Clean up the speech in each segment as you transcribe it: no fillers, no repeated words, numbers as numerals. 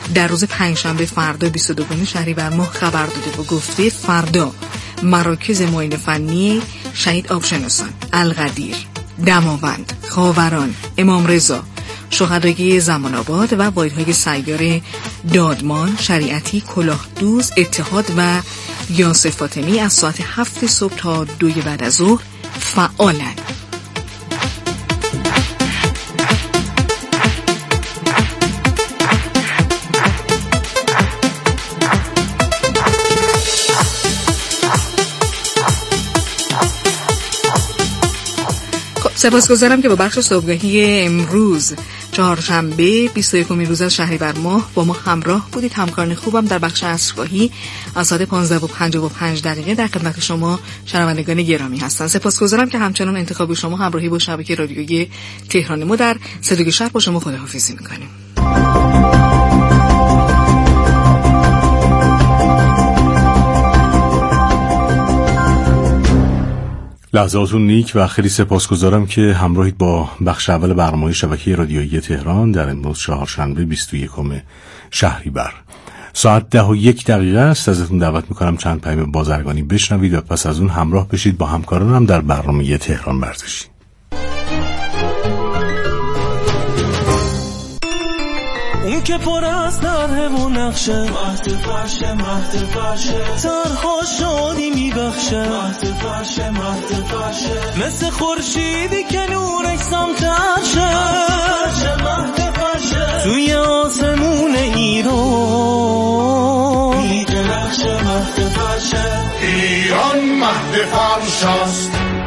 در روز پنجشنبه فردا 22 شهریور ماه خبر داده و گفته فردا مراکز معاینه فنی شهید آبشناسان، القدیر، دماوند، خاوران، امام رضا، شهدای زمان آباد و واحدهای سیار دادمان، شریعتی، کلاهدوز، اتحاد و یاسر فاطمی از ساعت 7 صبح تا 2 بعد از ظهر فعالند. سپاسگزارم که با بخش صبحگاهی امروز چهارشنبه 21 روز از شهریور ماه با ما همراه بودید. همکاران خوبم در بخش عصرگاهی از ساعت 15:55 در خدمت شما شنوندگان گرامی هستند. سپاسگزارم که همچنان انتخاب شما همراهی با شبکه رادیویی تهران. ما در صدای شهر با شما خداحافظی می‌کنیم. لحظاتون نیک و خیلی سپاسگزارم که همراهید با بخش اول برنامه شبکه رادیویی تهران در امروز چهارشنبه 21 شهریور. ساعت 10:01 است. ازتون دعوت میکنم چند پیام بازرگانی بشنوید و پس از اون همراه بشید با همکارانم در برنامه تهران ورزشی. اون که پر از نره و نقشه، مهد فرشه ترها شادی میبخشه، مهد فرشه مثل خورشیدی که نورش سمترشه، مهد فرشه توی آسمون ایران میدرخشه، مهد فرشه ایران مهد فرشست.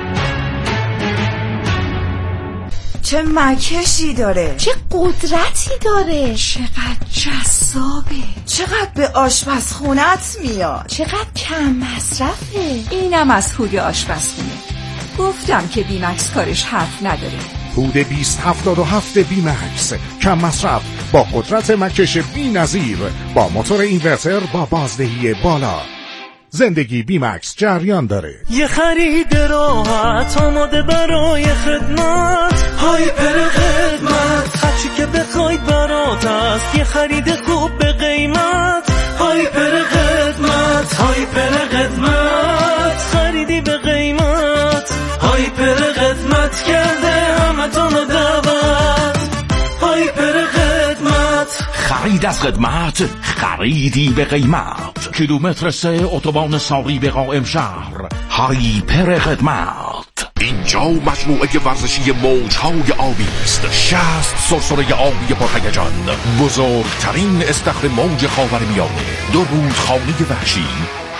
چه مکشی داره، چه قدرتی داره، چقدر جذابه، چقدر به آشپزخونت میاد، چقدر کم مصرفه. اینم از هود آشپزخونه. گفتم که بیمکس کارش حرف نداره. هود 2077 بیمکس، کم مصرف با قدرت مکش بی‌نظیر، با موتور اینورتر با بازدهی بالا. زندگی بیمکس جریان داره. یه خرید راحت آماده برای خدمت، هایپر خدمت هرچی که بخواید برات است. یه خرید خوب به قیمت، هایپر خدمت، هایپر خدمت خریدی به قیمت، هایپر خدمت کرده همتون رو دعوت، هایپر خدمت. خرید از خدمت، خریدی به قیمت. کیلومتر 3 اتوبان ساقی به قائم شهر، هایپر خدمت. اینجا مجموعه ورزشی موج‌های آبی است. 60 سرسره آبی پرهیجان، بزرگترین استخر موج خاورمیانه، 2 رودخانه وحشی.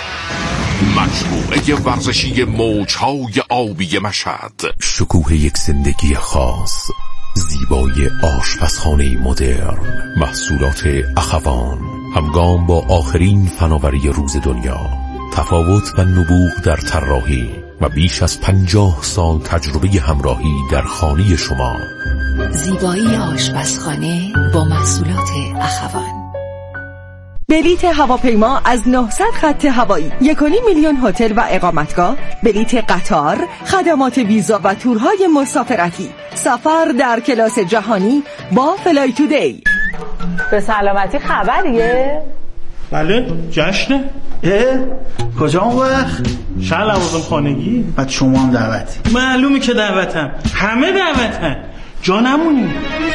مجموعه ورزشی موج‌های آبی مشهد، شکوه یک زندگی خاص، زیبایی آشپزخانه مدرن، محصولات اخوان، همگام با آخرین فناوری روز دنیا، تفاوت و نبوغ در طراحی و بیش از 50 سال تجربه همراهی در خانه شما. زیبایی آشپزخانه با محصولات اخوان. بلیت هواپیما از 900 خط هوایی، 1.5 میلیون هتل و اقامتگاه، بلیت قطار، خدمات ویزا و تورهای مسافرتی، سفر در کلاس جهانی با فلای تودی. به سلامتی خبریه؟ بله، جشنه. کجا اون وقت؟ شهر لوازم خانگی. بعد شما هم دعوتی؟ معلومه که دعوتم، همه دعوتن، جا نمونی.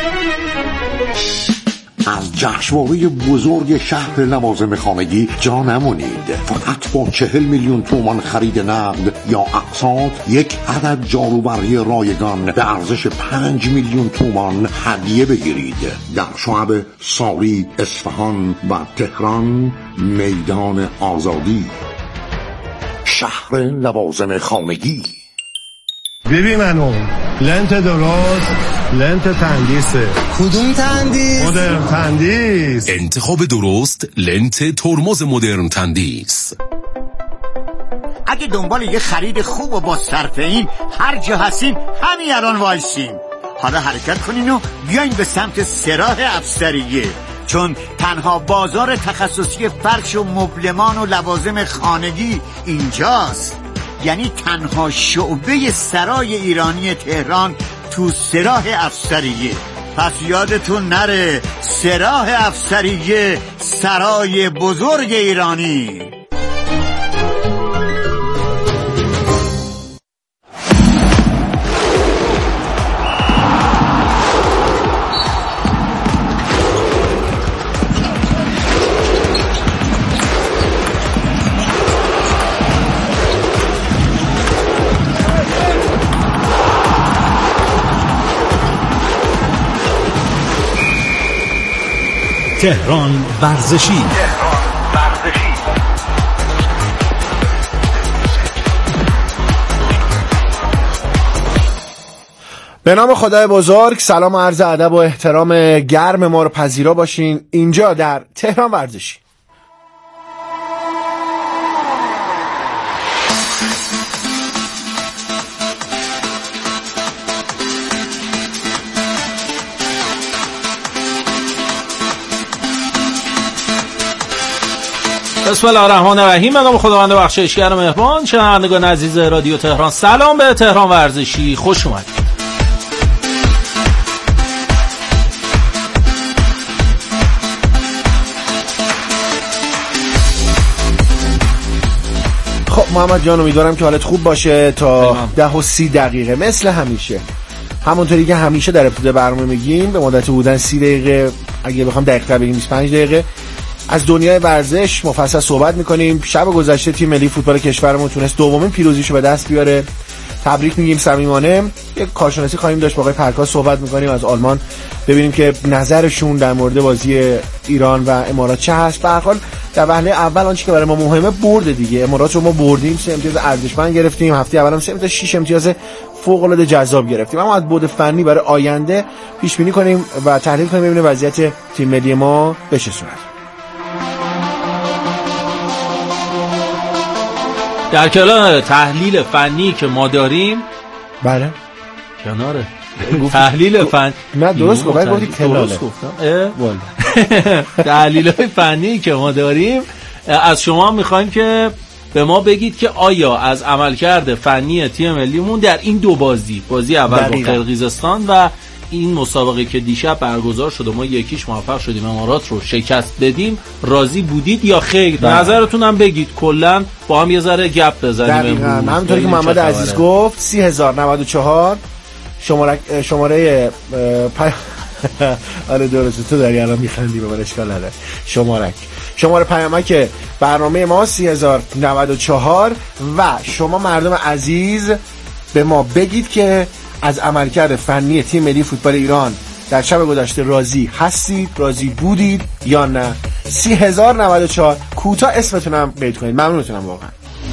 از جشنواره بزرگ شهر لوازم خانگی جا نمونید. فقط با 40 میلیون تومان خرید نقد یا اقساط، یک عدد جاروبرقی رایگان به ارزش 5 میلیون تومان هدیه بگیرید. در شعب ساری، اصفهان و تهران، میدان آزادی. شهر لوازم خانگی. ببین منو لنت درست، لنت تندیسه. کدوم تندیس؟ مدرن تندیس. انتخاب درست، لنت ترمز مدرن تندیس. اگه دنبال یه خرید خوب و با صرفه‌ای هر جا هستین همین الان وایسین. حالا حرکت کنین و بیاین به سمت سراح افسریه، چون تنها بازار تخصصی فرش و مبلمان و لوازم خانگی اینجاست. یعنی تنها شعبه سرای ایرانی تهران تو سراح افسریه. پس یادتون نره سراح افسریه سرای بزرگ ایرانی. تهران ورزشی. به نام خدای بزرگ، سلام و عرض ادب و احترام گرم ما رو پذیرا باشین اینجا در تهران ورزشی. بسم الله الرحمن الرحیم. به نام خداوند بخشایشگر و مهربان. شنوندگان عزیز رادیو تهران، سلام به تهران ورزشی، خوش اومدید. خب محمد جان، امیدوارم که حالت خوب باشه. تا 10:30 مثل همیشه، همونطوری که همیشه در ابتدا برنامه میگیم، به مدت بودن 30 دقیقه، اگه بخوام دقیق‌تر بگیم 25 دقیقه از دنیای ورزش مفصل صحبت میکنیم. شب گذشته تیم ملی فوتبال کشورمون تونست دومین پیروزیشو به دست بیاره. تبریک میگیم صمیمانه. یک کارشناسی خواهیم داشت با آقای پرکاس، صحبت میکنیم از آلمان، ببینیم که نظرشون در مورد بازی ایران و امارات چه هست. به هر حال در وهله اول آنچه که برای ما مهمه برد دیگه. امارات رو ما بردیم، 3 امتیاز ارزشمند گرفتیم. هفته اولم 3 تا 6 امتیاز فوق العاده جذاب گرفتیم. اما از بعد فنی برای آینده پیش بینی کنیم و تحلیل کنیم ببینیم وضعیت تیم ملی ما به چه صورت. در کنار تحلیل فنی که ما داریم، بله کناره تحلیل فنی، نه درست گفتی تلاله، تحلیل فنی که ما داریم، از شما میخوایم که به ما بگید که آیا از عملکرد فنی تیم ملیمون در این دو بازی اول با قرقیزستان و این مسابقه که دیشب برگزار شده ما 1-0 موفق شدیم امارات رو شکست بدیم، راضی بودید یا خیر؟ نظرتون هم بگید، کلا با هم یه ذره گپ بزنیم. همونطوری که محمد عزیز گفت 30094 شماره آره درسته، تو داری الان میخندی، به من اشکال نداره. شماره پیامک برنامه ما 30094 و شما مردم عزیز به ما بگید که از عملکرد فنی تیم ملی فوتبال ایران در شب گذشته راضی هستید، راضی بودید یا نه. 30094 کوتاه اسمتونم بیت کنید، ممنونتونم واقعا.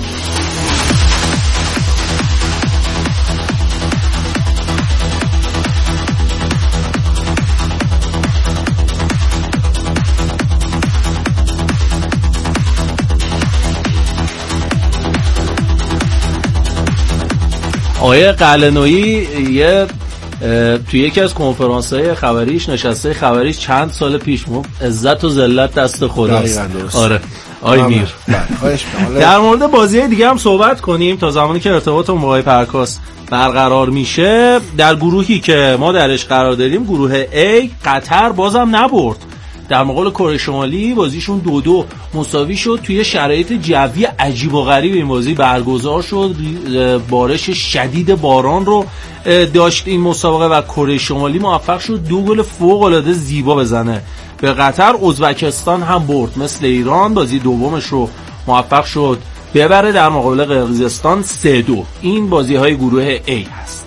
آقای قلعه‌نویی توی یکی از کنفرانس‌های خبریش، نشسته خبریش چند سال پیش عزت و ذلت دست خداست. آره آی میر. در مورد بازی دیگه هم صحبت کنیم تا زمانی که ارتباطمون با آقای پرکاس برقرار میشه. در گروهی که ما درش قرار داریم، گروه A، قطر بازم نبرد. در مقابل کره شمالی بازیشون 2-2 مساوی شد. توی شرایط جوی عجیب و غریب این بازی برگزار شد. بارش شدید باران رو داشت این مسابقه و کره شمالی موفق شد 2 گل فوق العاده زیبا بزنه به قطر. ازبکستان هم برد، مثل ایران بازی دومش رو موفق شد ببره در مقابل قرقیزستان 3-2. این بازی‌های گروه A هست.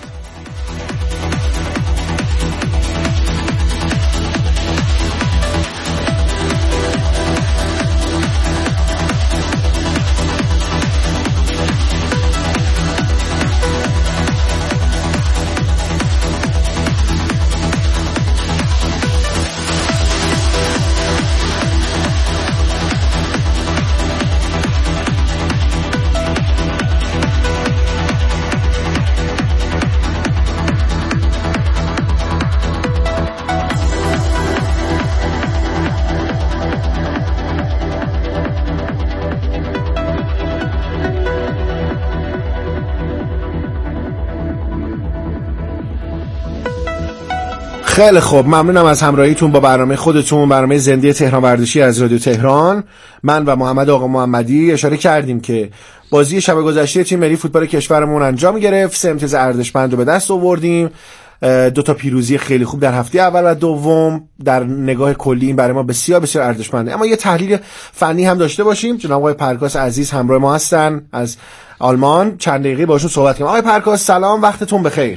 خیلی خوب، ممنونم از همراهیتون با برنامه خودتون، برنامه زنده تهران ورزشی از رادیو تهران. من و محمد آقا محمدی اشاره کردیم که بازی شب گذشته تیم ملی فوتبال کشورمون انجام گرفت، 3 امتیاز ارزشمند رو به دست آوردیم، 2 تا پیروزی خیلی خوب در هفته اول و دوم. در نگاه کلی این برای ما بسیار بسیار ارزشمنده. اما یه تحلیل فنی هم داشته باشیم. جناب آقای پرکاس عزیز همراه ما هستن از آلمان، چند دقیقه باشون صحبت کنیم. آقای پرکاس سلام، وقتتون بخیر.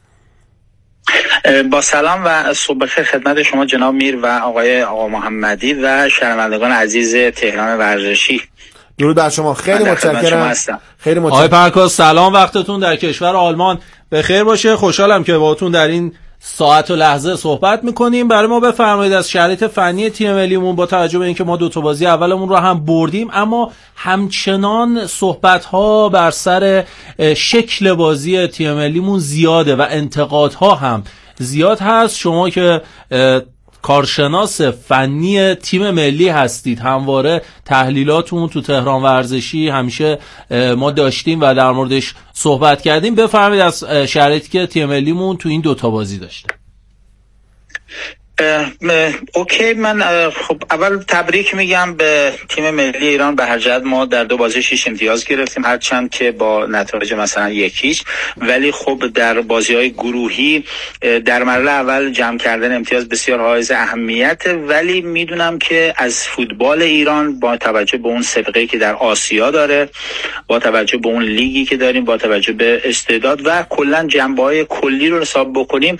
با سلام و صبح بخیر خدمت شما جناب میر و آقا محمدی و شنوندگان عزیز تهران ورزشی. درود بر شما، خیلی متشکرم. خیلی متشکرم. آقای پرکاس سلام، وقتتون در کشور آلمان بخیر باشه. خوشحالم که باهاتون در این ساعت و لحظه صحبت میکنیم. برای ما بفرمایید از شرایط فنی تیم ملیمون، با توجه به اینکه ما 2 تا بازی اولمون رو هم بردیم اما همچنان صحبت ها بر سر شکل بازی تیم ملیمون زیاده و انتقادها هم زیاد هست. شما که کارشناس فنی تیم ملی هستید، همواره تحلیلاتون تو تهران ورزشی همیشه ما داشتیم و در موردش صحبت کردیم. بفرمایید از شرایطی که تیم ملیمون تو این 2 تا بازی داشته. اوکی، من خب اول تبریک میگم به تیم ملی ایران. به هر جهت ما در 2 بازی 6 امتیاز گرفتیم، هرچند که با نتایج مثلا 1-0، ولی خب در بازی‌های گروهی در مرحله اول جمع کردن امتیاز بسیار حائز اهمیت. ولی میدونم که از فوتبال ایران با توجه به اون سابقه‌ای که در آسیا داره، با توجه به اون لیگی که داریم، با توجه به استعداد و کلا جنبه‌های کلی رو حساب بکنیم،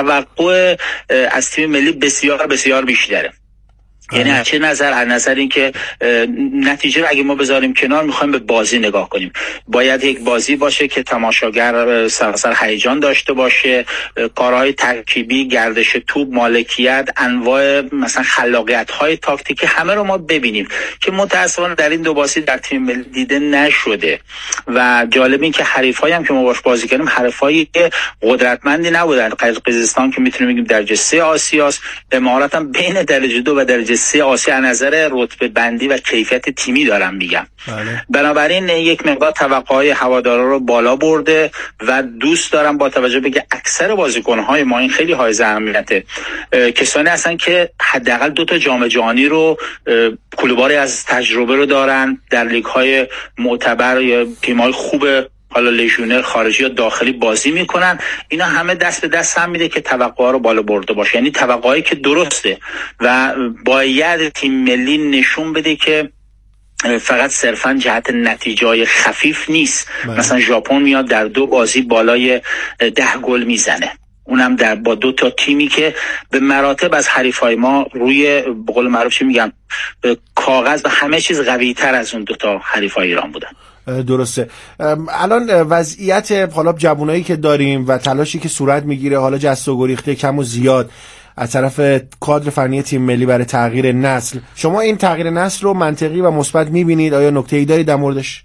توقع از تیم ملی بسیار بسیار بیشتره. یعنی از چه نظر؟ از نظر این که نتیجه رو اگه ما بذاریم کنار، میخوایم به بازی نگاه کنیم. باید یک بازی باشه که تماشاگر سراسر هیجان داشته باشه، کارهای ترکیبی، گردش توپ، مالکیت، انواع مثلا خلاقیت‌های تاکتیکی همه رو ما ببینیم که متأسفانه در این 2 بازی در تیم ملی دیده نشده. و جالب این که حریفایی هم که ما باش بازی کردیم حریفایی که قدرتمندی نبودن. قزاقستان که میتونیم بگیم درجه 3 آسیاست، امارات هم بین درجه 2 و درجه 3 آسیا از نظر رتبه بندی و کیفیت تیمی دارم میگم. بنابراین یک مقدار توقعهای هوادارا رو بالا برده و دوست دارم با توجه به که اکثر بازیکن‌های ما این خیلی حائز اهمیته، کسانی هستن که حداقل 2 تا جام جهانی رو کلوباری از تجربه رو دارن، در لیگ‌های معتبر یا تیم‌های خوب حالا لژیونر خارجی یا داخلی بازی میکنن. اینا همه دست به دست هم میده که توقعا رو بالا برده باشه، یعنی توقعایی که درسته و باید تیم ملی نشون بده که فقط صرفا جهت نتیجه‌های خفیف نیست. مثلا ژاپن میاد در 2 بازی بالای 10 گل میزنه، اونم با 2 تا تیمی که به مراتب از حریفای ما روی به قول معروف چی میگم کاغذ و همه چیز قوی‌تر از اون 2 تا حریفای ایران بودن. درسته. الان وضعیت حالا جوانایی که داریم و تلاشی که صورت میگیره، حالا جست و گریخته کم و زیاد از طرف کادر فنی تیم ملی برای تغییر نسل، شما این تغییر نسل رو منطقی و مثبت میبینید؟ آیا نکته‌ای دارید در موردش؟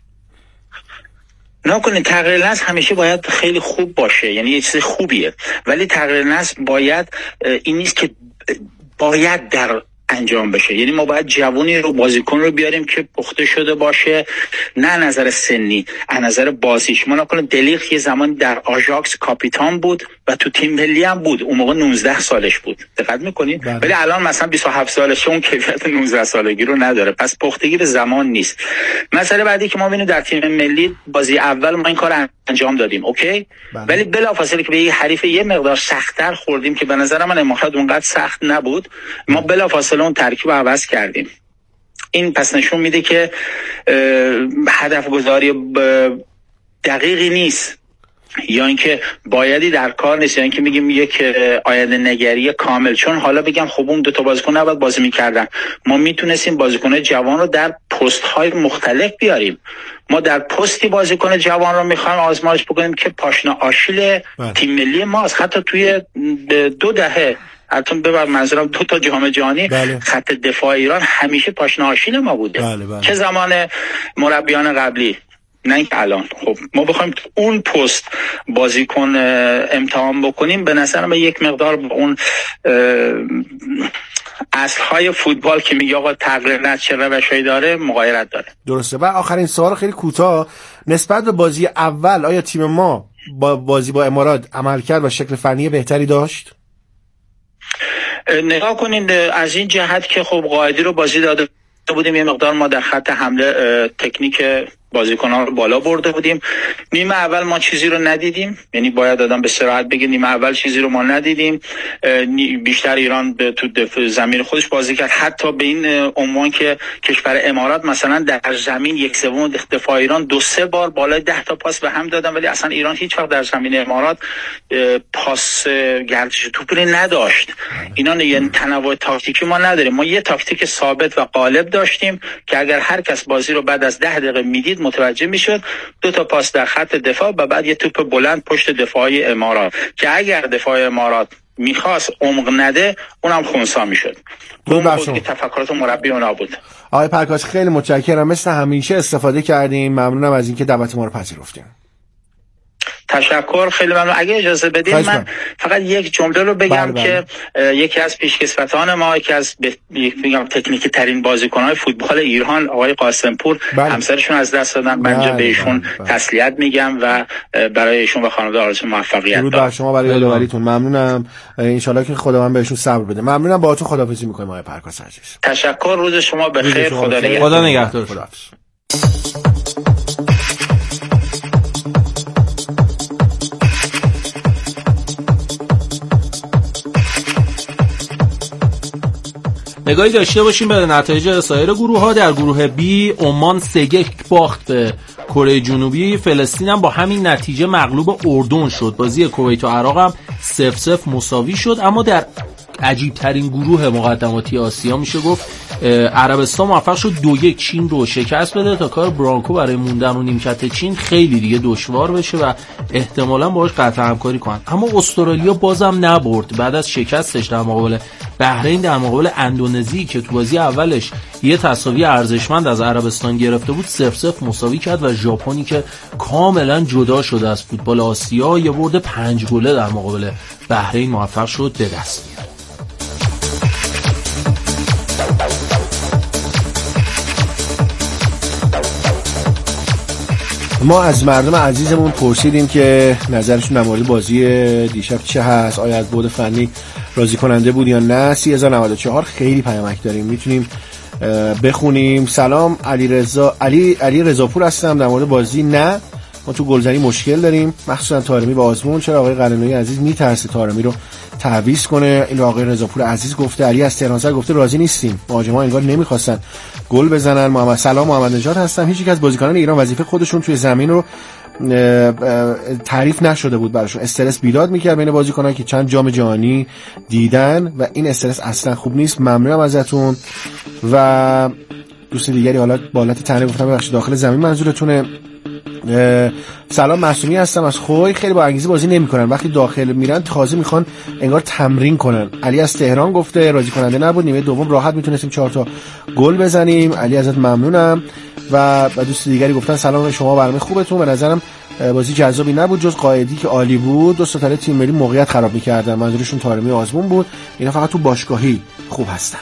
نکنید، تغییر نسل همیشه باید خیلی خوب باشه، یعنی یه چیز خوبیه، ولی تغییر نسل باید این نیست که باید در انجام بشه. یعنی ما باید جوانی رو، بازیکن رو بیاریم که پخته شده باشه، نه نظر سنی، از نظر بازیش. ما نکنه دلیخ یه زمان در آژاکس کاپیتان بود و تو تیم ملی هم بود، اون موقع 19 سالش بود، دقت میکنید؟ ولی الان مثلا 27 سالشه، اون کیفیت 19 سالگی رو نداره. پس پختگی به زمان نیست. مسئله بعدی که ما ببینیم در تیم ملی، بازی اول ما این کار انجام دادیم، اوکی، ولی بلافاصله که به یه حریف یه مقدار سخت‌تر خوردیم که به نظر من امارات اونقدر سخت نبود، ما بلافاصله اون ترکیب رو عوض کردیم. این پس نشون میده که هدف گذاری دقیقی نیست، یا اینکه بایدی در کار نیست، یا اینکه میگیم یک آینده نگری کامل. چون حالا بگم خب اون 2 تا بازیکن نباید بازی میکردن، ما میتونستیم بازیکن جوان رو در پست های مختلف بیاریم. ما در پستی بازیکن جوان رو میخوایم آزمایش بکنیم که پاشنه آشیل تیم ملی ماست. حتی توی 2 دهه، حتی ببر منظورم 2 تا جام جهانی، خط دفاع ایران همیشه پاشنه آشیل ما بوده. چه زمان مربیان قبلی، نه اینکه الان. خب ما بخوایم اون پست بازیکن امتحان بکنیم، به نظر من یک مقدار با اون اصل‌های فوتبال که میگه آقا تغییر نسل چه روشی داره مغایرت داره. درسته. و آخرین سوال خیلی کوتاه، نسبت به بازی اول آیا تیم ما با بازی با امارات عملکرد و شکل فنی بهتری داشت؟ نگاه کنین از این جهت که خب قائدی رو بازی داده بودیم، یه مقدار ما در خط حمله تکنیک بازیکنان رو بالا برده بودیم. نیمه اول ما چیزی رو ندیدیم، یعنی باید آدم به صراحت بگه نیمه اول چیزی رو ما ندیدیم. بیشتر ایران تو زمین خودش بازی کرد، حتی به این عنوان که کشور امارات مثلا در زمین 1/3 دفاع ایران 2-3 بار بالای 10 تا پاس به هم دادن، ولی اصلا ایران هیچ وقت در زمین امارات پاس گردش توپی نداشت. اینا یه تنوع تاکتیکی ما نداریم. ما یه تاکتیک ثابت و غالب داشتیم که اگر هر کس بازی رو بعد از 10 دقیقه میدید متوجه میشد 2 تا پاس در خط دفاع و بعد یه توپ بلند پشت دفاعی امارات که اگر دفاع امارات میخواست عمق نده اونم خونسا میشد. اون بود که تفکرات مربی اونا بود. آقای پرکاش خیلی متشکرم، مثل همیشه استفاده کردیم. ممنونم از اینکه دعوت ما رو پذیرفتین. تشکر، خیلی ممنون. اگه اجازه بدید من فقط یک جمله رو بگم که یکی از پیشکسوتان ما، یکی از میگم تکنیکی ترین بازیکن‌های فوتبال ایران آقای قاسمپور همسرشون از دست دادن. من به ایشون تسلیت میگم و برای ایشون و خانواده آرزوی موفقیت دارم. درود بر شما برای یادآوریتون. ممنونم، ان شاءالله که خدا من بهشون صبر بده. ممنونم، باهاتون خداحافظی می‌کنم آقای پرکاس عزیز. تشکر، روز شما بخیر. خدا نگهدار. نگاهی داشته باشیم به نتایج سایر گروه‌ها. در گروه B عمان 3-1 باخت به کره جنوبی. فلسطین هم با همین نتیجه مغلوب اردن شد. بازی کویت و عراق هم 0-0 مساوی شد. اما در عجیب ترین گروه مقدماتی آسیا میشه گفت عربستان موفق شد 2-1 چین رو شکست بده تا کار برانکو برای موندن و نیمکت چین خیلی دیگه دشوار بشه و احتمالاً باهاش قطع همکاری کنن. اما استرالیا بازم نبرد. بعد از شکستش در مقابل بحرین در مقابل اندونزی که تو بازی اولش یه تساوی ارزشمند از عربستان گرفته بود 0-0 مساوی کرد و ژاپنی که کاملا جدا شده از فوتبال آسیا یه برد 5 گله در مقابل بحرین موفق شد به دست بیاره. ما از مردم عزیزمون پرسیدیم که نظرشون در مورد بازی دیشب چه هست، آیا از بعد فنی راضی کننده بود یا نه. 3094 خیلی پیامک داریم، میتونیم بخونیم. سلام، علی رضاپور هستم. در مورد بازی نه، ما تو گلزنی مشکل داریم، مخصوصا طارمی با آزمون. چرا آقای قلنویی عزیز میترسه طارمی رو تعویض کنه؟ این آقای رضاپور عزیز گفته. علی از تهران‌سر گفته راضی نیستیم، مهاجما انگار نمیخواستن گل بزنن. محمد نژاد هستم. هیچ یک از بازیکنان ایران وظیفه خودشون توی زمین رو تعریف نشده بود براشون. استرس بیداد میکرد بین بازیکنان که چند جام جهانی دیدن و این استرس اصلا خوب نیست. ممنونم ازتون. و دوست دیگری حالا بالات تنه گفتم ببخشید داخل زمین منظورتونه. سلام، معصومی هستم از خوی. خیلی با انگیزه بازی نمی‌کنن، وقتی داخل میرن تازه میخوان انگار تمرین کنن. علی از تهران گفته راضی کننده نبود، نیمه دوم راحت میتونستیم 4 تا گل بزنیم. علی ازت ممنونم. و دوست دیگری گفتن سلام شما، برنامه خوبتون. به نظرم بازی جذابی نبود جز قائدی که عالی بود. دو ستاره تیم ملی موقعیت خراب می‌کردن، منظورشون طارمی آزمون بود. اینا فقط تو باشگاهی خوب هستن.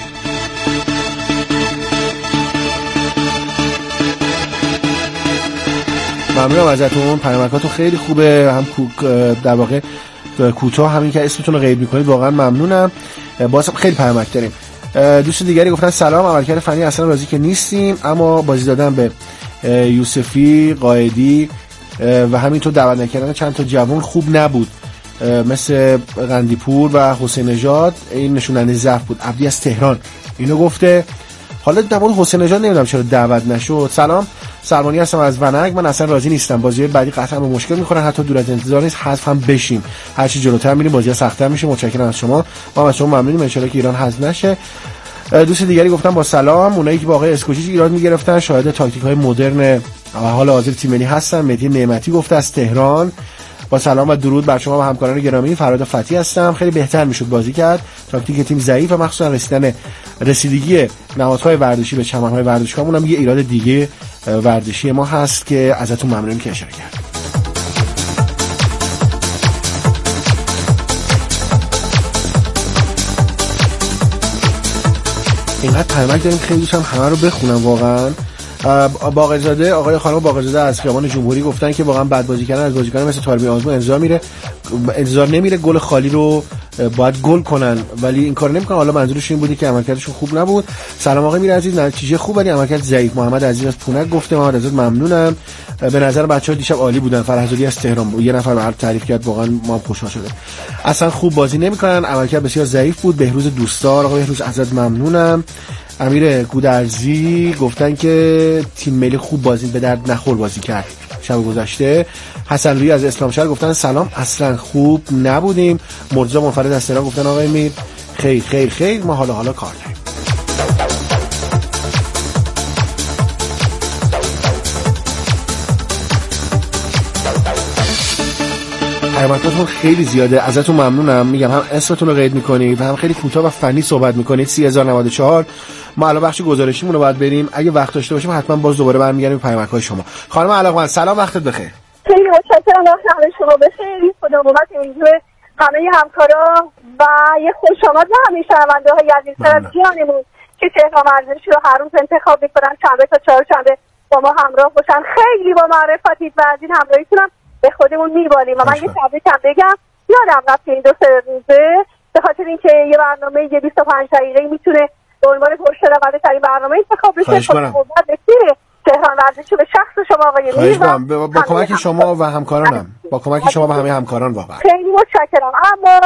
ممنونم ازتون، پیامکاتون خیلی خوبه، هم در واقع کوتاه، همین که اسمتون رو غیب میکنید واقعا ممنونم. بازم خیلی پیامک داریم. دوست دیگری گفتن سلام، عملکرد فنی اصلا راضی که نیستیم، اما بازی دادن به یوسفی، قائدی و همینطور دعوت نکردن چند تا جوان خوب نبود مثل قندیپور و حسین نژاد. این نشوننده ضعف بود. عبدی از تهران اینو گفته. حالا در مورد حسین نژاد نمیدونم چرا دعوت نشد. سلام، سلمانی هستم از ونک. من اصلا راضی نیستم، بازی بعدی قطعا به مشکل میخورن، حتی دور از انتظار نیست حذف هم بشیم. هر چی جلوتر میریم بازی سخت‌تر میشه. متشکرم از شما. ما از شما ممنونیم، ان شاءالله که ایران حذف نشه. دوست دیگری گفتم با سلام، اونایی که با آقای اسکوچیچ ایراد میگرفتن شاهد تاکتیک‌های مدرن حال حاضر تیم ملی هستن. مهدی نعمتی گفته از تهران. با سلام و درود بر شما و همکاران گرامی. فراد فتی هستم. خیلی بهتر میشد بازی کرد. تاکتیک تیم ضعیف و مخصوصا رسیدگی نهادهای ورزشی به چمن‌های ورزشگاه اونم یه ایراد دیگه ورزشی ما هست که ازتون ممنونیم که اشاره کردید. اینقدر پیامک داریم خیلی دوستم همه رو بخونم واقعا. باقرزاده، آقای خانم باقرزاده از خیابان جمهوری گفتن که واقعا بد بازی کردن از بازیکنان مثل طارمی آزمون انتظار نمیره گل خالی رو باید گل کنن ولی این کار نمیکنن. حالا منظورش این بودی که عملکردشون خوب نبود. سلام آقای میرعزیز، نتیجه خوب ولی عملکرد ضعیف. محمد عزیز از پونک گفته. محمد عزیز ممنونم. به نظر بچه‌ها دیشب عالی بودن. فرهزادی از تهران بود. یه نفر برام تعریف کرد، واقعا ما خوشحال شدیم. اصلا خوب بازی نمیکنن، عملکرد بسیار ضعیف بود. بهروز دوستدار، آقای بهروز ازت ممنونم. امیر گودرزی گفتن که تیم ملی خوب بازی به درد نخور بازی کرد شب گذشته. حسن روی از اسلام شهر گفتن سلام، اصلا خوب نبودیم. مرتضی منفرد از تهران گفتن آقای میر خیر ما حالا کار داریم. پیامکاتون خیلی زیاده، ازتون ممنونم. میگم هم اسمتون رو قید میکنید و هم خیلی کوتاه و فنی صحبت میکنید. 3094. ما الان بخش گزارشیمون رو باید بریم، اگه وقت داشته باشیم حتما باز دوباره برمیگردیم به پیامک‌های شما. خانم علاقمند سلام، وقتت بخیر. خیلی متشکرم، وقت شما بخیر. خدا قوت اینجور همه همکارا و یه خوش آمد به همه شنونده‌های عزیزتر از جانمون که تهران ورزشی رو هر روز انتخاب میکنن شنبه تا چهارشنبه با ما همراه باشن. خیلی با معرفتید و از این همراهیتونم به خودمون میبالیم و من یه تبریکم بگم. یادم رفت این 2-3 روزه به خاطر اینکه یه برنامه یه 25 دقیقه‌ای میتونه به عنوان پرشنونده ترین برنامه انتخاب بشه. خدمت بسیار تهران ورزشی به شخص شما آقای میر با کمک شما و همکارانم، با کمک شما و همه همکاران واقعا خیلی متشکرم. اما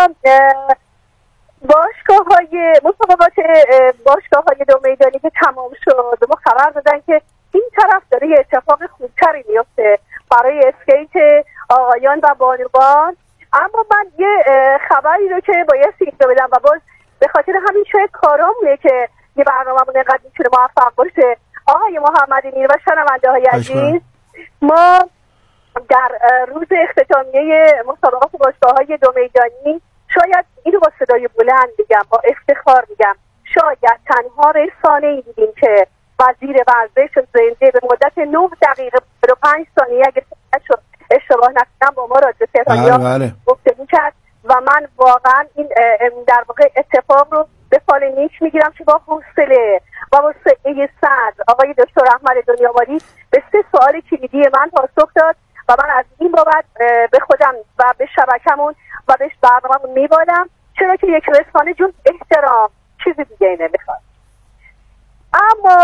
باشگاه‌های دو میدانی که تمام شد ما خبر دادن که این طرف داره یه اتفاق خوبتری میفته برای اسکیت آقایان و بانوان. اما من یه خبری رو که باید سیگنال بدم و باز به خاطر همین شاید کارامونه که یه برنامه‌مون اینقدر میتونه موفق باشه. آقای محمد میر و شنونده‌های عزیز، ما در روز اختتامیه مسابقات باشگاه‌های دو میدانی شاید اینو با صدای بلند میگم، با افتخار میگم، شاید تنها رسانه‌ای دیدیم که وزیر ورزش زنده به مدت 9 دقیقه 45 ثانیه اگه اشتباه نکنم با ما راجع به تهرانیا گفتگو کرد و من واقعا این در واقع اتفاق رو به فال نیک میگیرم که با حوصله و با سعی صدر آقای دکتر احمد دنیاواری به 3 سوال کلیدی من پاسخ داد و من از این بابت به خودم و به شبکمون و به برنامه‌مون میبالم، چرا که یک رسانه جز احترام چیزی دیگه نمیخواد. اما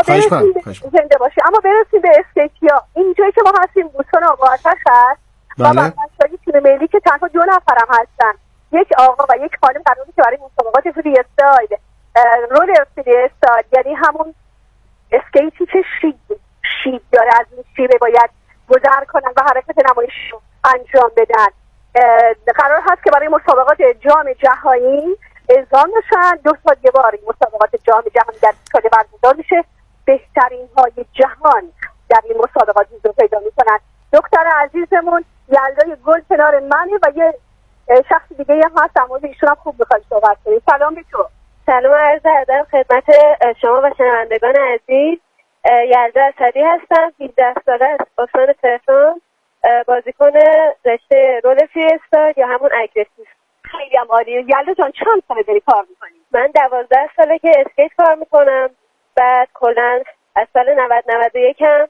زنده باشه. اما برسیم به اسکیتیا. اینجایی که ما هستیم بوستان آقا آتش هست و بچه‌های تیم ملی که تنها 2 نفرم هستن، یک آقا و یک خانم قراره که برای مسابقات فری استایل رولر فری استایل، یعنی همون اسکیتی که شیب داره، از این شیبه باید گذر کنن و حرکت نمایش رو انجام بدن. قرار هست که برای مسابقات جام جهانی اعزام بشن. 2 سال یه بار مسابقات جام جهانی در سال برگزار میشه. بهترین های جهان در این مسابقات حضور پیدا میکنن. دختر عزیزمون یلدای گل کنار منه و یه شخص دیگه هم هست، اما ایشون هم خوب میخواد صحبت کنیم. سلام به تو. سلام عرض ادب خدمت شما و شنوندگان عزیز. یلدا اسدی هستم، 18 ساله از استان تهران، بازیکن رشته رول فری استایل یا همون اگریسیو. خیلی هم عالیه. یلدا جان چند ساله داری کار میکنی؟ من 12 ساله که اسکیت کار میکنم. بعد کلا از سال 90-91 هم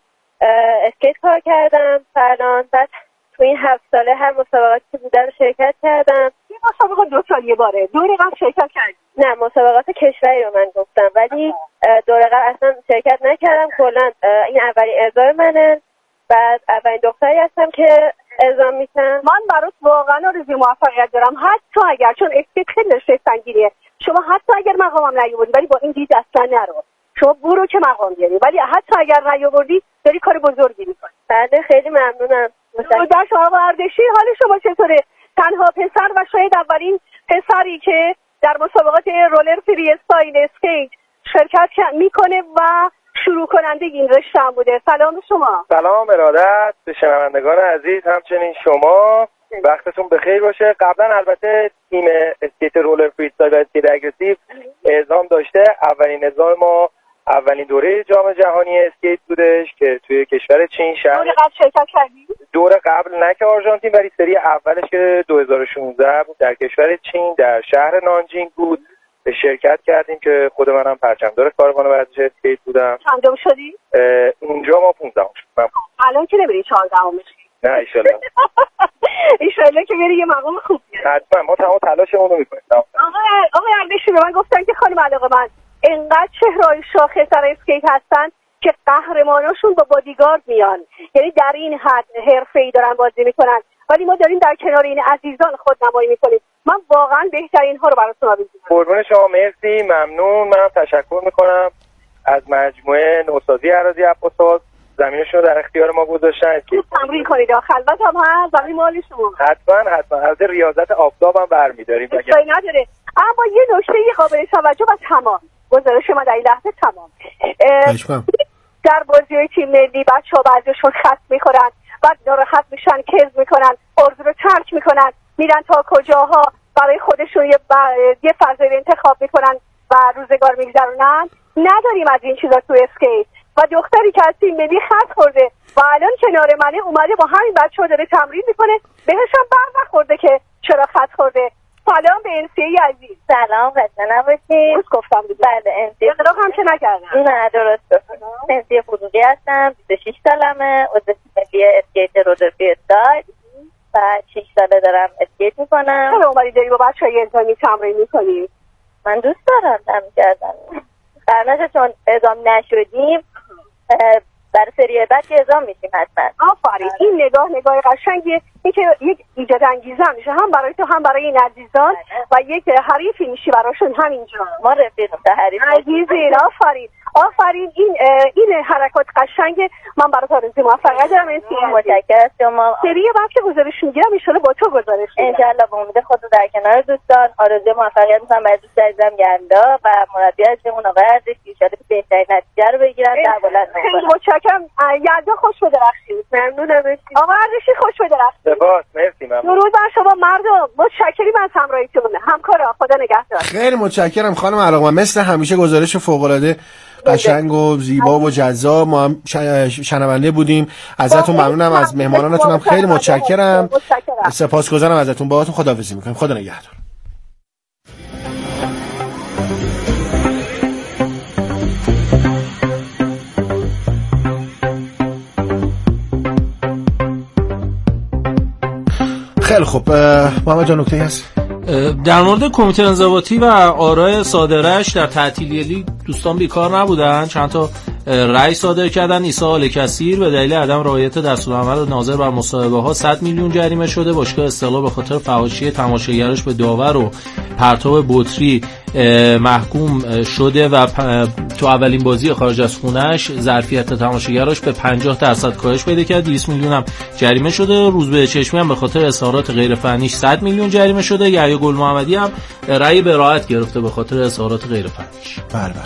اسکیت کار کردم فعلا. بعد تو این 7 ساله هر مسابقاتی که بوده رو شرکت کردم. این مسابقات 2 سال یه باره. دوره قبل شرکت کردی؟ نه، مسابقات کشوری رو من گفتم، ولی دوره قبل اصلا شرکت نکردم. کلا این اولین اعزام منه. بعد اولین دختری هستم که اعزام میشم. من برات واقعا آرزوی موفقیت دارم، حتی اگر چون اسکیت خیلی رشته سنگینیه. شما حتی اگر مقامم نیاوردی ولی با این دید اصلا نرو. شما برو که مقام بیاری، ولی حتی اگر نیاوردی داری کار بزرگی میکنی. بله خیلی ممنونم. در شما ورزشی حال شما چطوره؟ تنها پسر و شاید اولین پسری که در مسابقات رولر فری استایل اسکیت شرکت میکنه و شروع کننده این رشته هم بوده. سلام شما. سلام ارادت به شنوندگان عزیز، همچنین شما وقتتون بخیر باشه. قبلا البته تیم اسکیت رولر فری استایل اسکیت اگریسیو اعزام داشته. اولین اعزام ما اولین دوره جام جهانی اسکیت بودش که توی کشور چین شهر. دوره قبل شرکت کردی؟ دوره قبل نه که آرژانتین، ولی سری اولش که 2016 بود در کشور چین در شهر نانجینگ بود. به شرکت کردیم که خود منم پرچمدار کاروان ورزش اسکیت بودم. چندم شدی؟ اونجا ما 15ام شدیم. الان که نمیری 14ام بشی؟ نه ان شاءالله. ایشالله که بری یه مقام خوب بیاری. حتما ما تمام تلاشمون رو میکنیم. آقای اردشی به من گفتن که خانم علاقه‌مند انقدر چهره‌های شاخص در اسکیت هستن که قهرماناشون با بادیگارد میان، یعنی در این حد حرفه‌ای دارن بازی میکنن، ولی ما داریم در کنار این عزیزان خودنمایی میکنیم. من واقعا بهترین ها رو براتون آرزو می‌کنم. قربون شما، مرسی، ممنون. منم تشکر میکنم از مجموعه نوسازی اراضی عباس‌آباد، زمینشون رو در اختیار ما گذاشتن. تمرین کنید، خلوت هم هست، زمین مال شما. حتما از ریاضت آفتاب هم برمی‌داریم. اشکالی نداره. اما یه نکته قابل توجه و تمام گزارش ما در این لحظه تمام. در بازی‌های تیم ملی بچه‌ها بعضیشون خط می‌خورن، بعد ناراحت میشن، کز میکنن، عرض رو ترک میکنن، میرن تا کجاها برای خودشون یه فضای انتخاب میکنن و روزگار میگذرونن. نداریم از این چیزا تو اسکیت. و دختری که از تیم ملی خط خورده و الان کنار منه اومده با همین بچه‌ها داره تمرین میکنه، بهش هم بر نخورده که چرا خط خورده. سلام به انسیه عزیز. سلام، خسته نباشید. روز گفتم دیگه. بله، انسیه اقراق هم که نکردم. نه درسته. انسیه فروغی هستم، 26 سالمه، عضو تیم ملی اسکیت رولر استایل و 6 ساله دارم اسکیت میکنم. چرا اومدی داری با بچه‌های انتظامی تمرین میکنی؟ من دوست دارم تمرین کردن. قرنش چون اعزام نشدیم برای سری بعد که اعزام میشیم حتما. آفرین، این نگاه قشنگیه، این که یک ایجاد انگیزه میشه هم برای تو هم برای این عزیزان و یک حریفی میشی براشون همینجا. ما رفیقیم تا حریف عزیزین. آفرین این حرکات قشنگه. من برات آرزوی موفقیت دارم. متشکرم شما. سری بعد که گزارش میگیرم ان شاءالله با تو گزارش میدم ان شاءالله. با امید خدا در کنار دوستان آرزوی موفقیت میکنم برای دوست عزیزم گندا و مربی عزیزمون آقای اردشی ان شاءالله که بهترین نتیجه رو بگیرن در بلند. خیلی متشکرم. یلدا خوش بدرخشید. ممنونم. آقای اردشی خوش بدرخشید. سپاس، مرسی. ممنون. درود بر شما مردم. متشکرم از همراهیتون. همکارا خدا نگهدار. خیلی متشکرم خانم علاقه‌مند. مثل همیشه گزارش فوق‌العاده قشنگ و زیبا و جذاب. ما هم شنونده بودیم. ازتون ممنونم. از مهمانانتون هم خیلی متشکرم. سپاسگزارم ازتون. باهاتون خداحافظی می‌کنم. خدا نگهدار. خیلی خوب. محمد جان نکته‌ای هست؟ در مورد کمیته انضباطی و آرای صادرش در تعطیلی لیگ دوستان بیکار نبودن، چند تا رأی صادر کردن. عیسی آل‌کثیر به دلیل عدم رعایت دستورالعمل ناظر بر مصاحبه‌ها 100 میلیون جریمه شده. باشگاه استقلال به خاطر فحاشی تماشاگرش به داور و پرتاب بطری محکوم شده و تو اولین بازی خارج از خونه‌اش ظرفیت تماشاگراش به 50% کاهش پیدا کرد. 200 میلیون هم جریمه شده. روزبه چشمی هم به خاطر اظهارات غیر فنیش 100 میلیون جریمه شده. یحیی گل محمدی هم رأی براءت گرفته به خاطر اظهارات غیر فنیش. بله.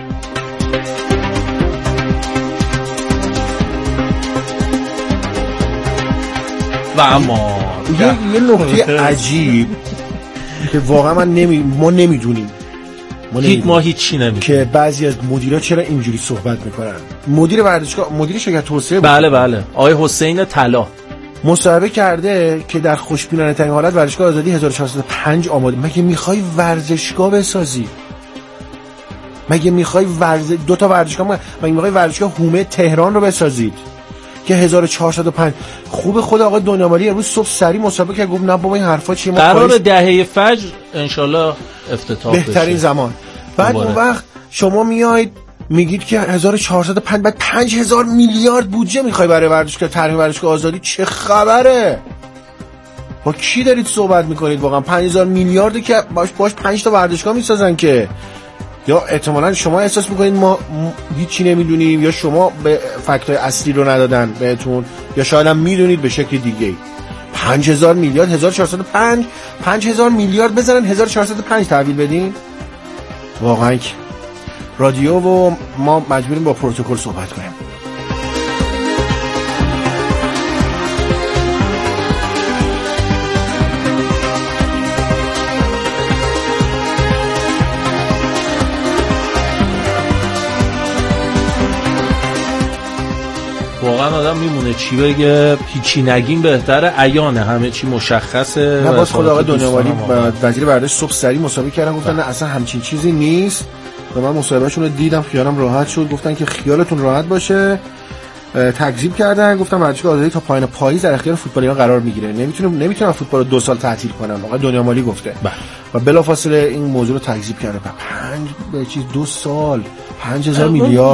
و اما یه نکته عجیب که واقعا ما نمیدونیم ما هیچی نمیدونیم که بعضی از مدیرا چرا اینجوری صحبت میکنن. مدیر ورزشگاه، مدیر شرکت توسعه، بله آقای حسین طلا مصاحبه کرده که در خوشبینانه ترین حالت ورزشگاه آزادی 1405 آماده. مگه میخوای ورزشگاه بسازی؟ مگه میخوای دو تا ورزشگاه مگه میخوای ورزشگاه هومه تهران رو بسازید که 1405؟ خوب خود آقای دنیامالی امروز صبح سری مسابقه که گفت نه بابا این حرفا چیه، ما قرار دهه فجر ان افتتاح بشه، بهترین زمان. بعد اون وقت شما میاید میگید که 1405 بعد 5000 میلیارد بودجه میخوای برای ورزشگاه ترمیم ورزشگاه آزادی. چه خبره؟ با کی دارید صحبت میکنید واقعا؟ 5000 میلیارد که باش 5 تا ورزشگاه میسازن که یا احتمالاً شما احساس میکنید ما هیچی نمیدونیم یا شما به فکتای اصلی رو ندادن بهتون یا شاید هم میدونید به شکل دیگه. 5000 میلیارد 1405 5000 میلیارد بزنن 1405 تحویل بدین. واقعا رادیو و ما مجبوریم با پروتکل صحبت کنیم. واقعا آدم میمونه چی بگه، هیچی نگیم بهتره، عیانه، همه چی مشخصه. نه باز خود آقای دنیامالی وزیر ورزش صبح سری مسابقه کردن، گفتن نه اصلا همچین چیزی نیست و من مصاحبهشون رو دیدم، خیالم راحت شد. گفتن که خیالتون راحت باشه تکذیب کردن، گفتم ورزشگاه آزادی تا پایان پاییز در اختیار فوتبالی‌ها قرار میگیره، نمیتونم فوتبال رو 2 سال تعطیل کنم. آقا دنیا مالی گفته و بلافاصله این موضوع رو تکذیب کرده. 2 سال 5000 میلیارد